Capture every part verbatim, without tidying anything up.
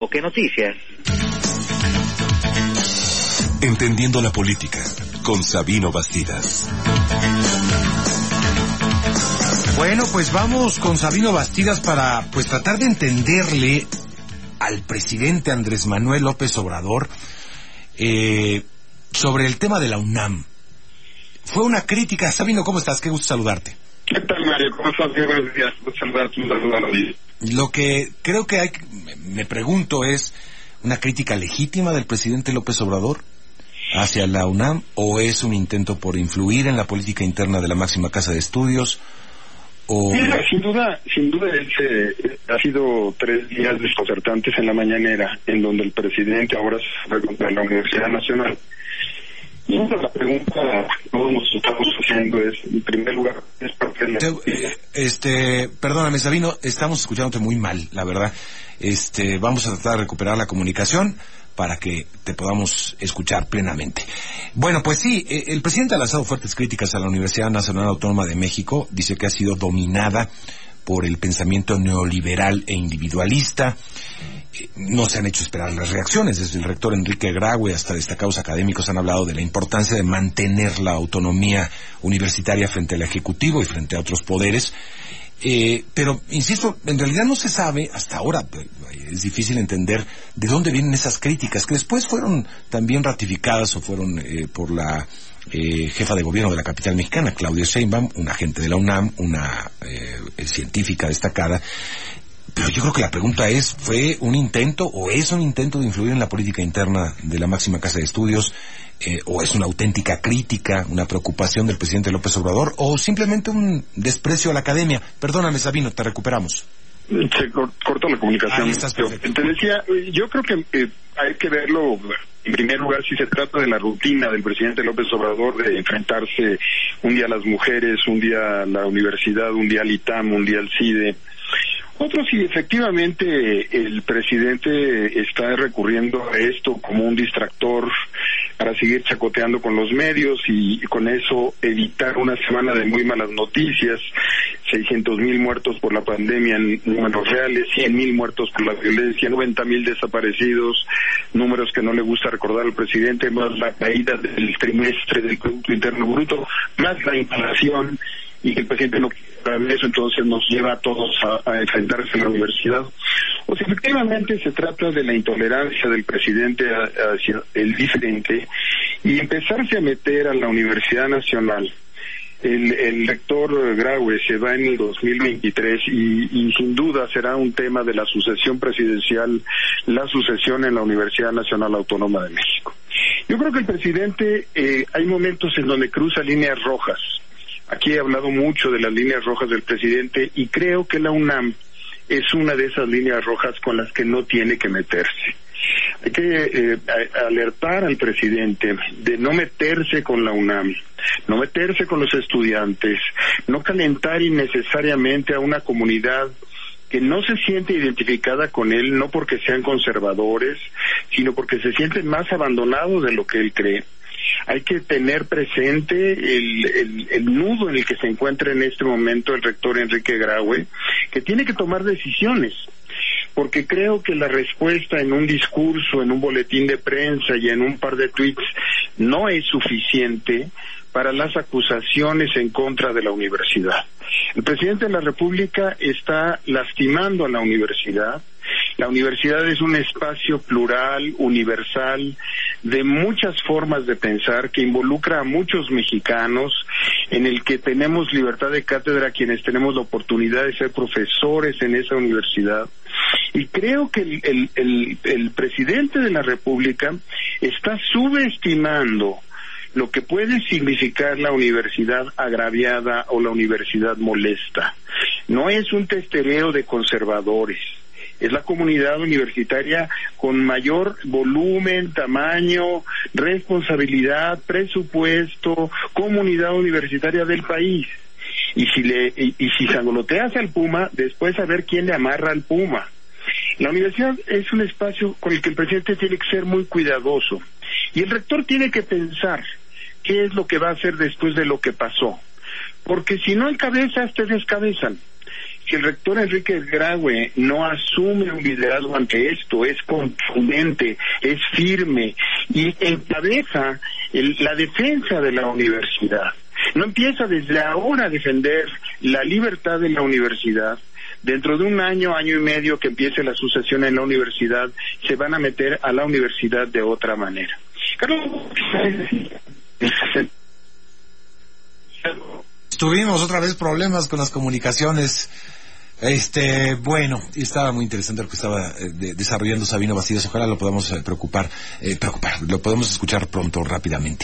¿O qué noticias? Entendiendo la política, con Sabino Bastidas. Bueno, pues vamos con Sabino Bastidas para pues tratar de entenderle al presidente Andrés Manuel López Obrador eh, sobre el tema de la UNAM. Fue una crítica. Sabino, ¿cómo estás? Qué gusto saludarte. ¿Qué tal, Mario? ¿Cómo estás? Qué buenos días. Gusto saludarte, un saludo a la vida. Lo que creo que hay, me pregunto, es una crítica legítima del presidente López Obrador hacia la UNAM, o es un intento por influir en la política interna de la máxima casa de estudios, o... Mira, sin duda, sin duda ese, ha sido tres días desconcertantes en la mañanera, en donde el presidente ahora se fue contra la Universidad Nacional. Y la pregunta que todos nos estamos haciendo es, en primer lugar, es parte de la... Te, este, perdóname, Sabino, estamos escuchándote muy mal, la verdad. Este, vamos a tratar de recuperar la comunicación para que te podamos escuchar plenamente. Bueno, pues sí, eh, el presidente ha lanzado fuertes críticas a la Universidad Nacional Autónoma de México. Dice que ha sido dominada por el pensamiento neoliberal e individualista. Eh, no se han hecho esperar las reacciones. Desde el rector Enrique Graue hasta destacados académicos han hablado de la importancia de mantener la autonomía universitaria frente al Ejecutivo y frente a otros poderes. Eh, pero, insisto, en realidad no se sabe, hasta ahora es difícil entender de dónde vienen esas críticas, que después fueron también ratificadas o fueron eh, por la eh, jefa de gobierno de la capital mexicana, Claudia Sheinbaum, una agente de la UNAM, una eh, científica destacada. Pero yo creo que la pregunta es, ¿fue un intento o es un intento de influir en la política interna de la máxima casa de estudios? Eh, ¿O es una auténtica crítica, una preocupación del presidente López Obrador, o simplemente un desprecio a la academia? Perdóname, Sabino, te recuperamos. Se cortó la comunicación. Ahí estás, perfecto. Te decía, yo creo que eh, hay que verlo, en primer lugar, si se trata de la rutina del presidente López Obrador de enfrentarse un día a las mujeres, un día a la universidad, un día al ITAM, un día al CIDE. Otro, si efectivamente el presidente está recurriendo a esto como un distractor para seguir chacoteando con los medios y con eso evitar una semana de muy malas noticias, seiscientos mil muertos por la pandemia en números reales, cien mil muertos por la violencia, noventa mil desaparecidos, números que no le gusta recordar al presidente, más la caída del trimestre del Producto Interno Bruto, más la inflación, y que el presidente no quiere eso, entonces nos lleva a todos a, a enfrentarse a la universidad. O si efectivamente se trata de la intolerancia del presidente hacia el diferente y empezarse a meter a la Universidad Nacional. El, el rector Graue se va en el dos mil veintitrés y, y sin duda será un tema de la sucesión presidencial, la sucesión en la Universidad Nacional Autónoma de México. Yo creo que el presidente, eh, hay momentos en donde cruza líneas rojas. Aquí he hablado mucho de las líneas rojas del presidente y creo que la UNAM es una de esas líneas rojas con las que no tiene que meterse. Hay que eh, alertar al presidente de no meterse con la UNAM, no meterse con los estudiantes, no calentar innecesariamente a una comunidad que no se siente identificada con él, no porque sean conservadores, sino porque se sienten más abandonados de lo que él cree. Hay que tener presente el, el, el nudo en el que se encuentra en este momento el rector Enrique Graue, que tiene que tomar decisiones, porque creo que la respuesta en un discurso, en un boletín de prensa y en un par de tweets no es suficiente para las acusaciones en contra de la universidad. El presidente de la República está lastimando a la universidad. La universidad es un espacio plural, universal, de muchas formas de pensar, que involucra a muchos mexicanos, en el que tenemos libertad de cátedra quienes tenemos la oportunidad de ser profesores en esa universidad. Y creo que el, el, el, el presidente de la República está subestimando lo que puede significar la universidad agraviada o la universidad molesta. No es un testereo de conservadores. Es la comunidad universitaria con mayor volumen, tamaño, responsabilidad, presupuesto, comunidad universitaria del país. Y si le y, y si sangoloteas al puma, después a ver quién le amarra al puma. La universidad es un espacio con el que el presidente tiene que ser muy cuidadoso. Y el rector tiene que pensar qué es lo que va a hacer después de lo que pasó. Porque si no hay cabezas, te descabezan. si el rector Enrique Graue no asume un liderazgo ante esto, es contundente, es firme y encabeza el, la defensa de la universidad, no empieza desde ahora a defender la libertad de la universidad, dentro de un año, año y medio que empiece la sucesión en la universidad, se van a meter a la universidad de otra manera. Carlos, tuvimos otra vez problemas con las comunicaciones. Este, bueno, estaba muy interesante lo que estaba eh, de, desarrollando Sabino Bastidas. Ojalá lo podamos eh, preocupar, eh, preocupar, lo podemos escuchar pronto, rápidamente.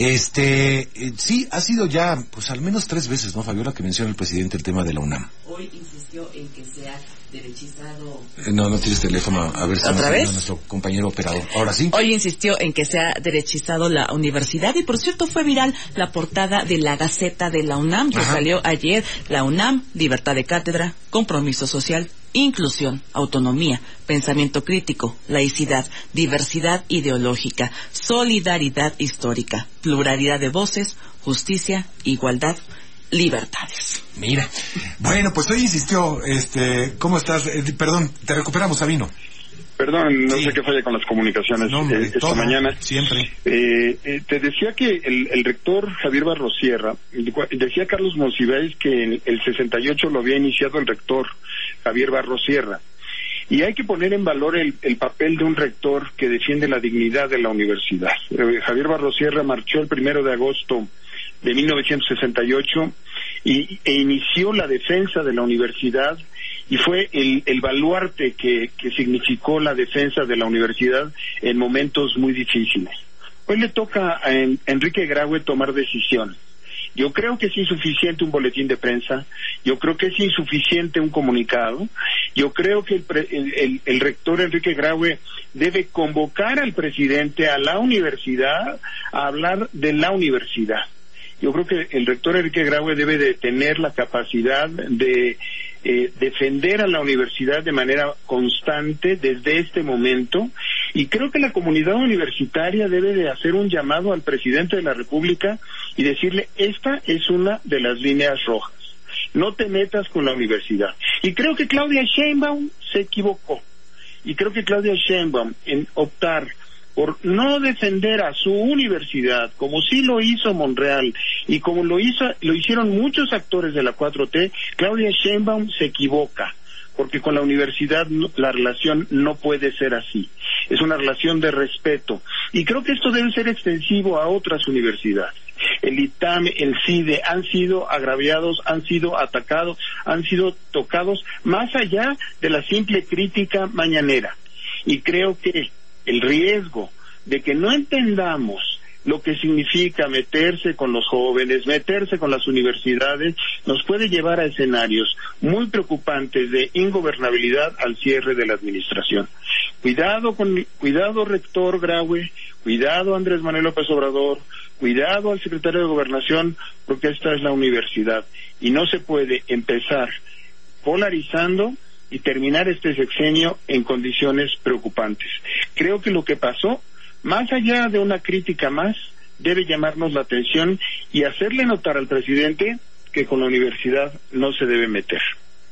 Este, eh, sí, ha sido ya, pues al menos tres veces, ¿no, Fabiola, que menciona el presidente el tema de la UNAM? Hoy insistió en que sea derechizado. Eh, no, no tienes teléfono, a ver si ¿Otra nos vez? ayuda nuestro compañero operador. Ahora sí. Hoy insistió en que sea derechizado la universidad y por cierto fue viral la portada de la Gaceta de la UNAM que Ajá. salió ayer. La UNAM, libertad de cátedra, compromiso social, inclusión, autonomía, pensamiento crítico, laicidad, diversidad ideológica, solidaridad histórica, pluralidad de voces, justicia, igualdad, libertades. Mira, bueno, pues hoy insistió, este, ¿cómo estás? Eh, perdón, te recuperamos, Sabino. Perdón, no Sí. sé qué falla con las comunicaciones No, hombre, eh, esta todo, mañana. siempre. Eh, eh, te decía que el, el rector Javier Barrosierra, decía Carlos Monsiváis que en el sesenta y ocho lo había iniciado el rector Javier Barrosierra. Y hay que poner en valor el, el papel de un rector que defiende la dignidad de la universidad. Eh, Javier Barrosierra marchó el primero de agosto de mil novecientos sesenta y ocho y, e inició la defensa de la universidad y fue el, el baluarte que, que significó la defensa de la universidad en momentos muy difíciles. Hoy le toca a en, Enrique Graue tomar decisiones. Yo creo que es insuficiente un boletín de prensa, yo creo que es insuficiente un comunicado, yo creo que el, pre, el, el, el rector Enrique Graue debe convocar al presidente a la universidad a hablar de la universidad. Yo creo que el rector Enrique Graue debe de tener la capacidad de eh, defender a la universidad de manera constante desde este momento y creo que la comunidad universitaria debe de hacer un llamado al presidente de la República y decirle, esta es una de las líneas rojas, no te metas con la universidad. Y creo que Claudia Sheinbaum se equivocó y creo que Claudia Sheinbaum en optar por no defender a su universidad, como sí lo hizo Monreal y como lo hizo, lo hicieron muchos actores de la cuatro T, Claudia Sheinbaum se equivoca, porque con la universidad no, la relación no puede ser así. Es una relación de respeto. Y creo que esto debe ser extensivo a otras universidades. El ITAM, el CIDE han sido agraviados, han sido atacados, han sido tocados más allá de la simple crítica mañanera. Y creo que el riesgo de que no entendamos lo que significa meterse con los jóvenes, meterse con las universidades, nos puede llevar a escenarios muy preocupantes de ingobernabilidad al cierre de la administración. Cuidado con, cuidado rector Graue, cuidado Andrés Manuel López Obrador, cuidado al secretario de Gobernación, porque esta es la universidad y no se puede empezar polarizando y terminar este sexenio en condiciones preocupantes. Creo que lo que pasó, más allá de una crítica más, debe llamarnos la atención y hacerle notar al presidente que con la universidad no se debe meter.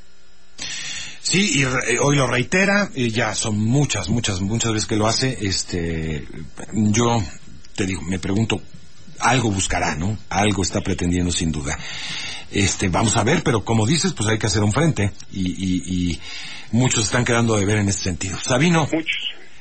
Sí, y re, hoy lo reitera, y ya son muchas, muchas, muchas veces que lo hace. Este, yo te digo, me pregunto, algo buscará, ¿no? Algo está pretendiendo sin duda. Este, vamos a ver, pero como dices, pues hay que hacer un frente y, y, y muchos están quedando de ver en ese sentido. Sabino. Muchos.